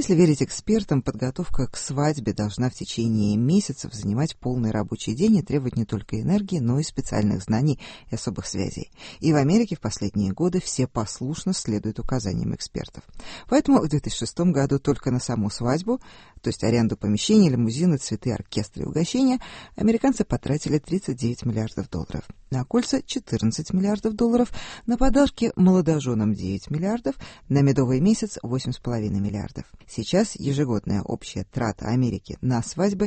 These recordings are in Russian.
Если верить экспертам, подготовка к свадьбе должна в течение месяцев занимать полный рабочий день и требовать не только энергии, но и специальных знаний и особых связей. И в Америке в последние годы все послушно следуют указаниям экспертов. Поэтому в 2006 году только на саму свадьбу, то есть аренду помещений, лимузины, цветы, оркестры и угощения, американцы потратили $39 миллиардов, на кольца $14 миллиардов, на подарки молодоженам $9 миллиардов, на медовый месяц $8,5 миллиардов. Сейчас ежегодная общая трата Америки на свадьбы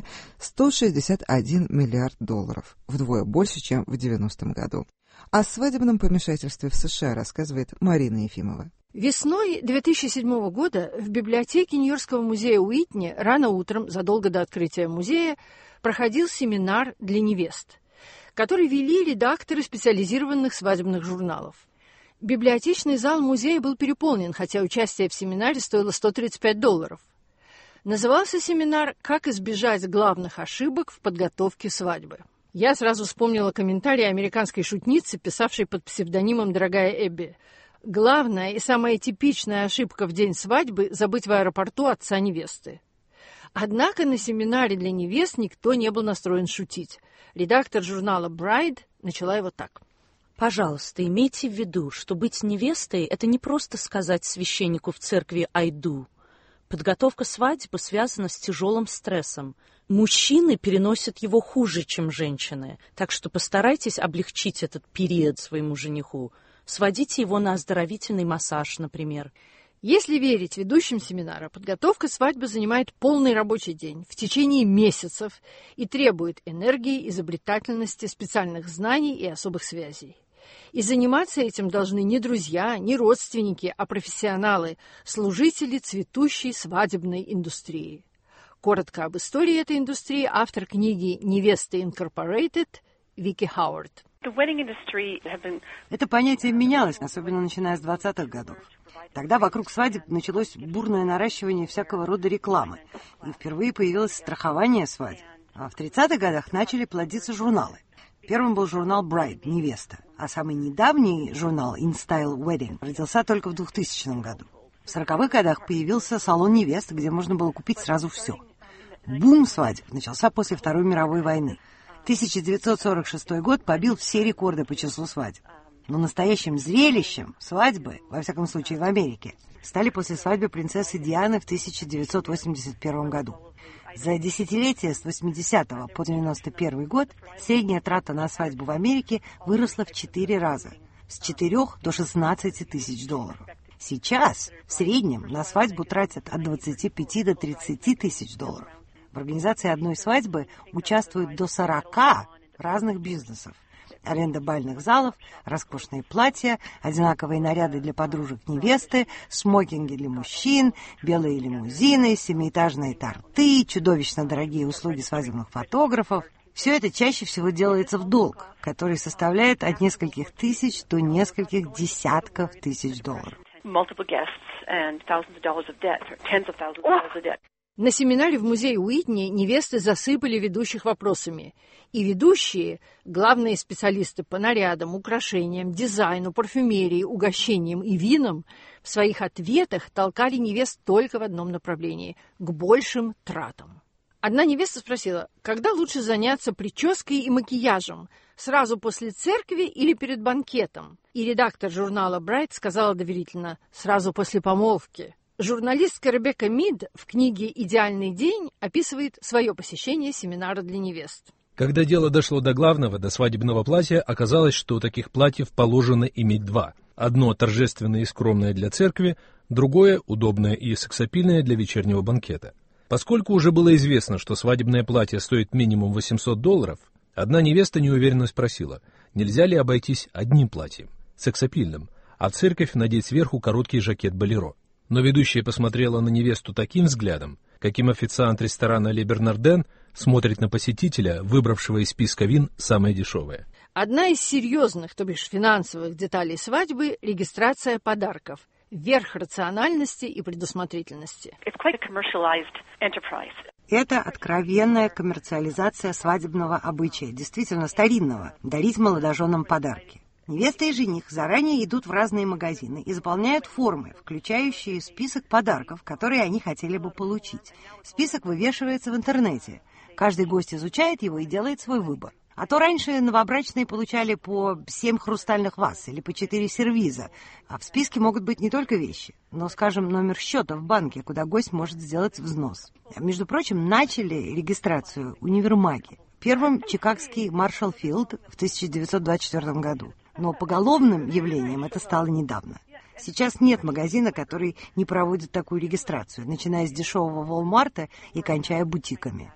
$161 миллиард, вдвое больше, чем в 90-м году. О свадебном помешательстве в США рассказывает Марина Ефимова. Весной 2007 года в библиотеке Нью-Йоркского музея Уитни рано утром, задолго до открытия музея, проходил семинар для невест, который вели редакторы специализированных свадебных журналов. Библиотечный зал музея был переполнен, хотя участие в семинаре стоило $135. Назывался семинар «Как избежать главных ошибок в подготовке свадьбы». Я сразу вспомнила комментарий американской шутницы, писавшей под псевдонимом «Дорогая Эбби». Главная и самая типичная ошибка в день свадьбы – забыть в аэропорту отца невесты. Однако на семинаре для невест никто не был настроен шутить. Редактор журнала Bride начала его так. Пожалуйста, имейте в виду, что быть невестой – это не просто сказать священнику в церкви «I do». Подготовка свадьбы связана с тяжелым стрессом. Мужчины переносят его хуже, чем женщины, так что постарайтесь облегчить этот период своему жениху. Сводите его на оздоровительный массаж, например. Если верить ведущим семинара, подготовка свадьбы занимает полный рабочий день в течение месяцев и требует энергии, изобретательности, специальных знаний и особых связей. И заниматься этим должны не друзья, не родственники, а профессионалы, служители цветущей свадебной индустрии. Коротко об истории этой индустрии автор книги «Невесты Incorporated» Вики Хауард. Это понятие менялось, особенно начиная с 20-х годов. Тогда вокруг свадеб началось бурное наращивание всякого рода рекламы, и впервые появилось страхование свадеб. А в 30-х годах начали плодиться журналы. Первым был журнал Bride, невеста, а самый недавний журнал In Style Wedding родился только в 2000 году. В 40-х годах появился салон невест, где можно было купить сразу все. Бум свадеб начался после Второй мировой войны. 1946 год побил все рекорды по числу свадеб. Но настоящим зрелищем свадьбы, во всяком случае в Америке, стали после свадьбы принцессы Дианы в 1981 году. За десятилетие с 80 по 91 год средняя трата на свадьбу в Америке выросла в 4 раза, с 4 до 16 тысяч долларов. Сейчас в среднем на свадьбу тратят от 25 до 30 тысяч долларов. В организации одной свадьбы участвуют до 40 разных бизнесов. Аренда бальных залов, роскошные платья, одинаковые наряды для подружек невесты, смокинги для мужчин, белые лимузины, семиэтажные торты, чудовищно дорогие услуги свадебных фотографов. Все это чаще всего делается в долг, который составляет от нескольких тысяч до нескольких десятков тысяч долларов. На семинаре в музее Уитни невесты засыпали ведущих вопросами. И ведущие, главные специалисты по нарядам, украшениям, дизайну, парфюмерии, угощениям и винам, в своих ответах толкали невест только в одном направлении – к большим тратам. Одна невеста спросила, когда лучше заняться прической и макияжем – сразу после церкви или перед банкетом? И редактор журнала Bride сказала доверительно – сразу после помолвки. Журналистка Ребекка Мид в книге «Идеальный день» описывает свое посещение семинара для невест. Когда дело дошло до главного, до свадебного платья, оказалось, что таких платьев положено иметь два. Одно торжественное и скромное для церкви, другое удобное и сексапильное для вечернего банкета. Поскольку уже было известно, что свадебное платье стоит минимум $800, одна невеста неуверенно спросила, нельзя ли обойтись одним платьем, сексапильным, а в церковь надеть сверху короткий жакет-болеро. Но ведущая посмотрела на невесту таким взглядом, каким официант ресторана «Ле Бернарден» смотрит на посетителя, выбравшего из списка вин самое дешевое. Одна из серьезных, то бишь финансовых деталей свадьбы – регистрация подарков, верх рациональности и предусмотрительности. Это откровенная коммерциализация свадебного обычая, действительно старинного – дарить молодоженам подарки. Невеста и жених заранее идут в разные магазины и заполняют формы, включающие список подарков, которые они хотели бы получить. Список вывешивается в интернете. Каждый гость изучает его и делает свой выбор. А то раньше новобрачные получали по 7 хрустальных ваз или по 4 сервиза. А в списке могут быть не только вещи, но, скажем, номер счета в банке, куда гость может сделать взнос. Между прочим, начали регистрацию универмаги. Первым чикагский Маршалл Филд в 1924 году. Но поголовным явлением это стало недавно. Сейчас нет магазина, который не проводит такую регистрацию, начиная с дешевого Walmart и кончая бутиками.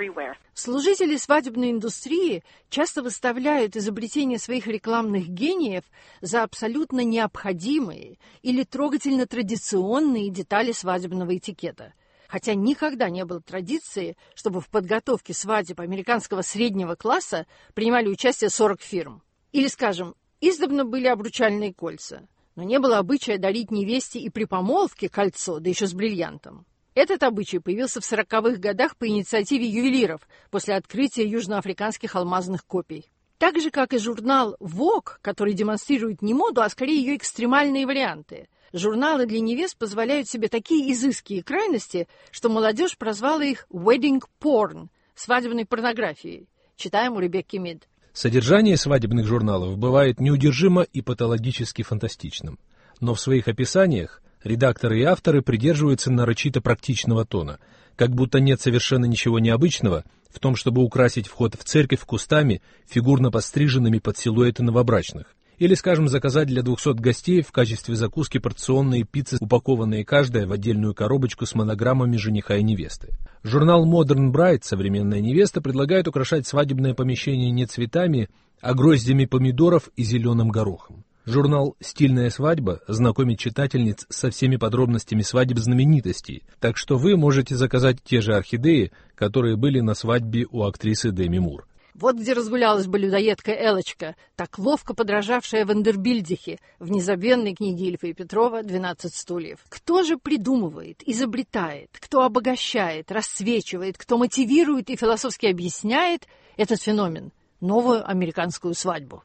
Служители свадебной индустрии часто выставляют изобретение своих рекламных гениев за абсолютно необходимые или трогательно традиционные детали свадебного этикета. Хотя никогда не было традиции, чтобы в подготовке свадеб американского среднего класса принимали участие 40 фирм. Или, скажем, издавна были обручальные кольца, но не было обычая дарить невесте и при помолвке кольцо, да еще с бриллиантом. Этот обычай появился в 40-х годах по инициативе ювелиров после открытия южноафриканских алмазных копий. Так же, как и журнал Vogue, который демонстрирует не моду, а скорее ее экстремальные варианты. Журналы для невест позволяют себе такие изыски и крайности, что молодежь прозвала их «wedding porn» – свадебной порнографией. Читаем у Ребекки Мид. Содержание свадебных журналов бывает неудержимо и патологически фантастичным. Но в своих описаниях редакторы и авторы придерживаются нарочито практичного тона, как будто нет совершенно ничего необычного в том, чтобы украсить вход в церковь кустами, фигурно подстриженными под силуэты новобрачных. Или, скажем, заказать для 200 гостей в качестве закуски порционные пиццы, упакованные каждая в отдельную коробочку с монограммами жениха и невесты. Журнал Modern Bride «Современная невеста» предлагает украшать свадебное помещение не цветами, а гроздями помидоров и зеленым горохом. Журнал «Стильная свадьба» знакомит читательниц со всеми подробностями свадеб знаменитостей, так что вы можете заказать те же орхидеи, которые были на свадьбе у актрисы Деми Мур. Вот где разгулялась бы людоедка Элочка, так ловко подражавшая Вандербильдихе в незабвенной книге Ильфа и Петрова «12 стульев». Кто же придумывает, изобретает, кто обогащает, рассвечивает, кто мотивирует и философски объясняет этот феномен – новую американскую свадьбу?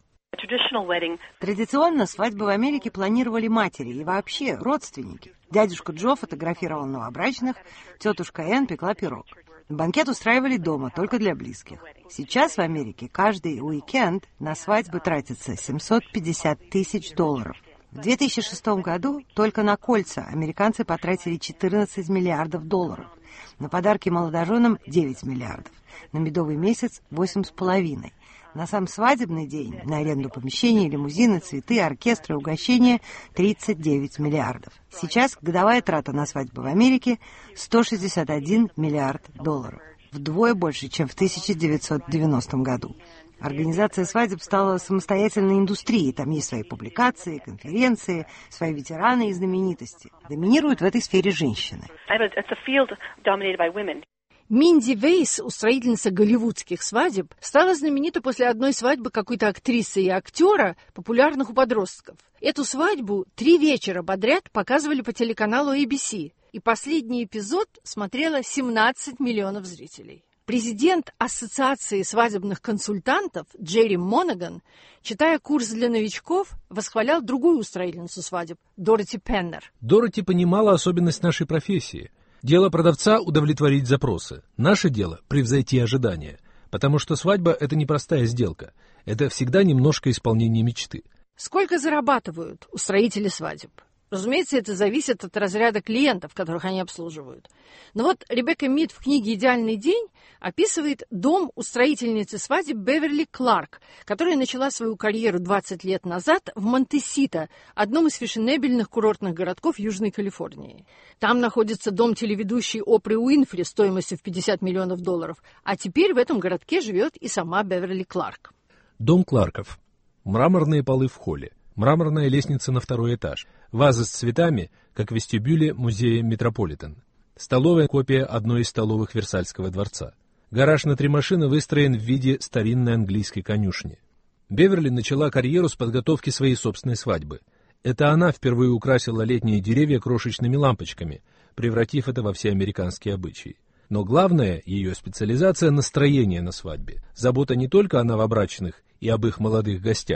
Традиционно свадьбы в Америке планировали матери и вообще родственники. Дядюшка Джо фотографировал новобрачных, тетушка Энн пекла пирог. Банкет устраивали дома, только для близких. Сейчас в Америке каждый уикенд на свадьбы тратится $750 тысяч. В 2006 году только на кольца американцы потратили $14 миллиардов. На подарки молодоженам – 9 миллиардов. На медовый месяц – 8,5. На сам свадебный день, на аренду помещений, лимузины, цветы, оркестры, угощения – 39 миллиардов. Сейчас годовая трата на свадьбы в Америке – $161 миллиард. Вдвое больше, чем в 1990 году. Организация свадеб стала самостоятельной индустрией. Там есть свои публикации, конференции, свои ветераны и знаменитости. Доминируют в этой сфере женщины. Минди Вейс, устроительница голливудских свадеб, стала знаменита после одной свадьбы какой-то актрисы и актера, популярных у подростков. Эту свадьбу 3 вечера подряд показывали по телеканалу ABC, и последний эпизод смотрело 17 миллионов зрителей. Президент Ассоциации свадебных консультантов Джерри Монаган, читая курс для новичков, восхвалял другую устроительницу свадеб, Дороти Пеннер. Дороти понимала особенность нашей профессии. Дело продавца – удовлетворить запросы. Наше дело – превзойти ожидания. Потому что свадьба – это непростая сделка. Это всегда немножко исполнение мечты. Сколько зарабатывают устроители свадеб? Разумеется, это зависит от разряда клиентов, которых они обслуживают. Но вот Ребекка Мид в книге «Идеальный день» описывает дом устроительницы свадеб Беверли Кларк, которая начала свою карьеру 20 лет назад в Монтесито, одном из фешенебельных курортных городков Южной Калифорнии. Там находится дом телеведущей Опры Уинфри стоимостью в $50 миллионов, а теперь в этом городке живет и сама Беверли Кларк. Дом Кларков. Мраморные полы в холле. Мраморная лестница на 2-й этаж. Вазы с цветами, как в вестибюле музея Метрополитен. Столовая копия одной из столовых Версальского дворца. Гараж на 3 машины выстроен в виде старинной английской конюшни. Беверли начала карьеру с подготовки своей собственной свадьбы. Это она впервые украсила летние деревья крошечными лампочками, превратив это во всеамериканские обычаи. Но главная ее специализация – настроение на свадьбе. Забота не только о новобрачных и об их молодых гостях.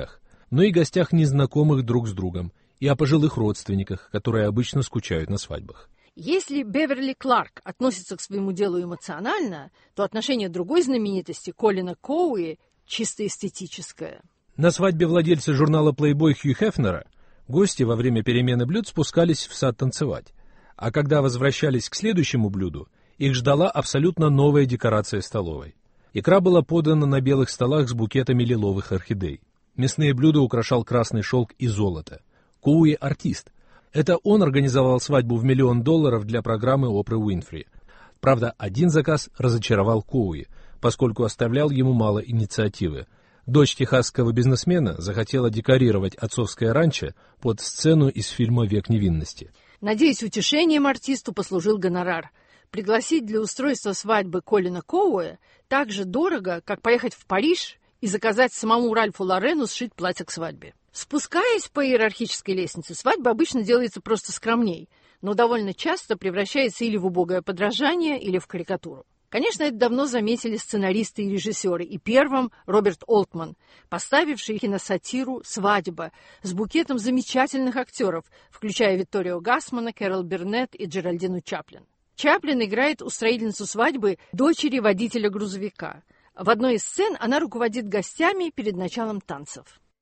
но и гостях, незнакомых друг с другом, и о пожилых родственниках, которые обычно скучают на свадьбах. Если Беверли Кларк относится к своему делу эмоционально, то отношение другой знаменитости, Колина Коуи, чисто эстетическое. На свадьбе владельца журнала Playboy Хью Хефнера гости во время перемены блюд спускались в сад танцевать, а когда возвращались к следующему блюду, их ждала абсолютно новая декорация столовой. Икра была подана на белых столах с букетами лиловых орхидей. Мясные блюда украшал красный шелк и золото. Коуи – артист. Это он организовал свадьбу в $1 миллион для программы Опры Уинфри. Правда, один заказ разочаровал Коуи, поскольку оставлял ему мало инициативы. Дочь техасского бизнесмена захотела декорировать отцовское ранчо под сцену из фильма «Век невинности». Надеюсь, утешением артисту послужил гонорар. Пригласить для устройства свадьбы Колина Коуи так же дорого, как поехать в Париж и заказать самому Ральфу Лорену сшить платье к свадьбе. Спускаясь по иерархической лестнице, свадьба обычно делается просто скромней, но довольно часто превращается или в убогое подражание, или в карикатуру. Конечно, это давно заметили сценаристы и режиссеры, и первым Роберт Олтман, поставивший киносатиру «Свадьба» с букетом замечательных актеров, включая Викторию Гасмана, Кэрол Бернетт и Джеральдину Чаплин. Чаплин играет устроительницу свадьбы дочери водителя грузовика. В одной из сцен она руководит гостями перед началом танцев.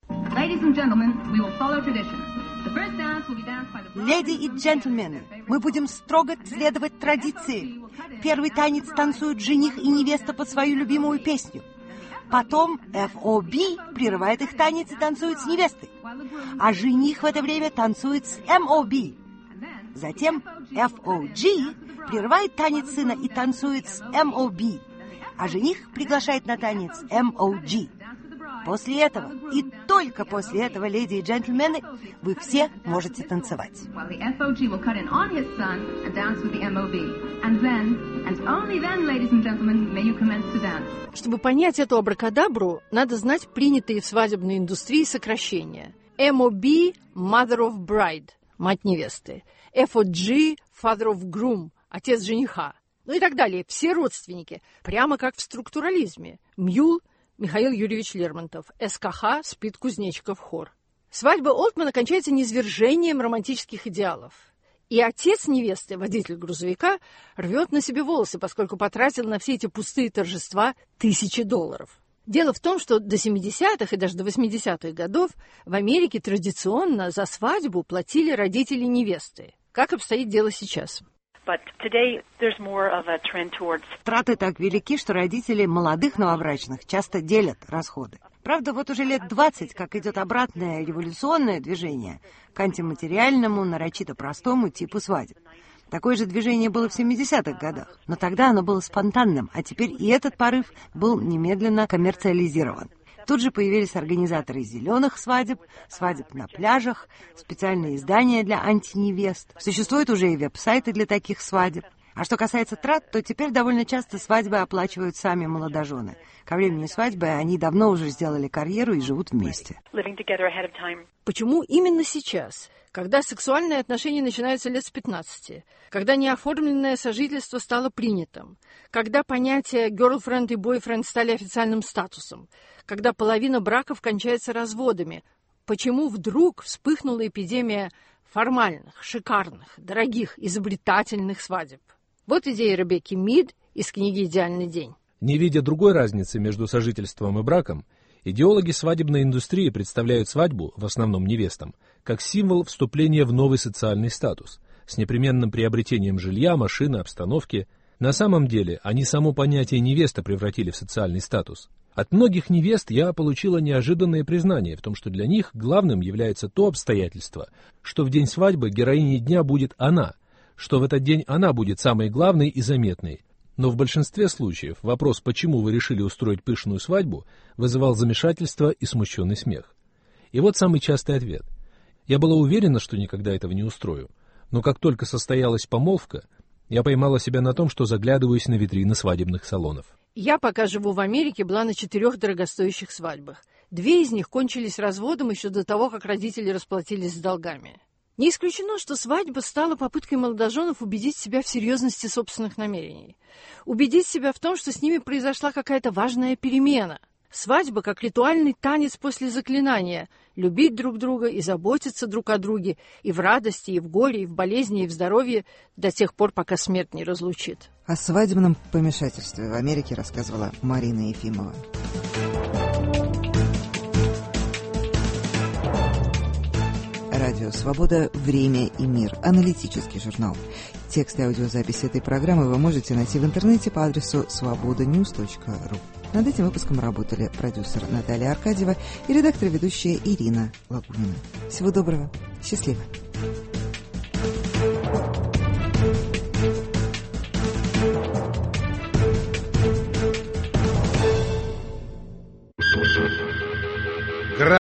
Леди и джентльмены, мы будем строго следовать традиции. Первый танец танцуют жених и невеста под свою любимую песню. Потом FOB прерывает их танец и танцует с невестой. А жених в это время танцует с MOB. Затем FOG прерывает танец сына и танцует с MOB. А жених приглашает на танец MOG. После этого, и только после этого, леди и джентльмены, вы все можете танцевать. Чтобы понять эту абракадабру, надо знать принятые в свадебной индустрии сокращения. MOB – Mother of Bride – мать невесты. FOG – Father of Groom – отец жениха. Ну и так далее. Все родственники, прямо как в структурализме. Мюл – Михаил Юрьевич Лермонтов, СКХ, Спит Кузнечиков, хор. Свадьба Олтмана кончается низвержением романтических идеалов. И отец невесты, водитель грузовика, рвет на себе волосы, поскольку потратил на все эти пустые торжества $1000. Дело в том, что до 70-х и даже до 80-х годов в Америке традиционно за свадьбу платили родители невесты. Как обстоит дело сейчас? Траты так велики, что родители молодых новобрачных часто делят расходы. Правда, вот уже лет 20, как идет обратное революционное движение к антиматериальному, нарочито простому типу свадеб. Такое же движение было в 70-х годах, но тогда оно было спонтанным, а теперь и этот порыв был немедленно коммерциализирован. Тут же появились организаторы зеленых свадеб, свадеб на пляжах, специальные издания для антиневест. Существуют уже и веб-сайты для таких свадеб. А что касается трат, то теперь довольно часто свадьбы оплачивают сами молодожены. Ко времени свадьбы они давно уже сделали карьеру и живут вместе. Почему именно сейчас, когда сексуальные отношения начинаются лет с 15, когда неоформленное сожительство стало принятым, когда понятия girlfriend и boyfriend стали официальным статусом, когда половина браков кончается разводами, почему вдруг вспыхнула эпидемия формальных, шикарных, дорогих, изобретательных свадеб? Вот идея Ребекки Мид из книги «Идеальный день». Не видя другой разницы между сожительством и браком, идеологи свадебной индустрии представляют свадьбу, в основном невестам, как символ вступления в новый социальный статус, с непременным приобретением жилья, машины, обстановки. На самом деле, они само понятие невеста превратили в социальный статус. От многих невест я получила неожиданное признание в том, что для них главным является то обстоятельство, что в день свадьбы героиней дня будет она, что в этот день она будет самой главной и заметной. Но в большинстве случаев вопрос, почему вы решили устроить пышную свадьбу, вызывал замешательство и смущенный смех. И вот самый частый ответ. Я была уверена, что никогда этого не устрою, но как только состоялась помолвка, я поймала себя на том, что заглядываюсь на витрины свадебных салонов. Я, пока живу в Америке, была на 4 дорогостоящих свадьбах. 2 из них кончились разводом еще до того, как родители расплатились с долгами. Не исключено, что свадьба стала попыткой молодоженов убедить себя в серьезности собственных намерений. Убедить себя в том, что с ними произошла какая-то важная перемена. Свадьба как ритуальный танец после заклинания – любить друг друга и заботиться друг о друге и в радости, и в горе, и в болезни, и в здоровье до тех пор, пока смерть не разлучит. О свадебном помешательстве в Америке рассказывала Марина Ефимова. Радио «Свобода. Время и мир». Аналитический журнал. Текст и аудиозапись этой программы вы можете найти в интернете по адресу svobodanews.ru. Над этим выпуском работали продюсер Наталья Аркадьева и редактор-ведущая Ирина Лагунина. Всего доброго. Счастливо.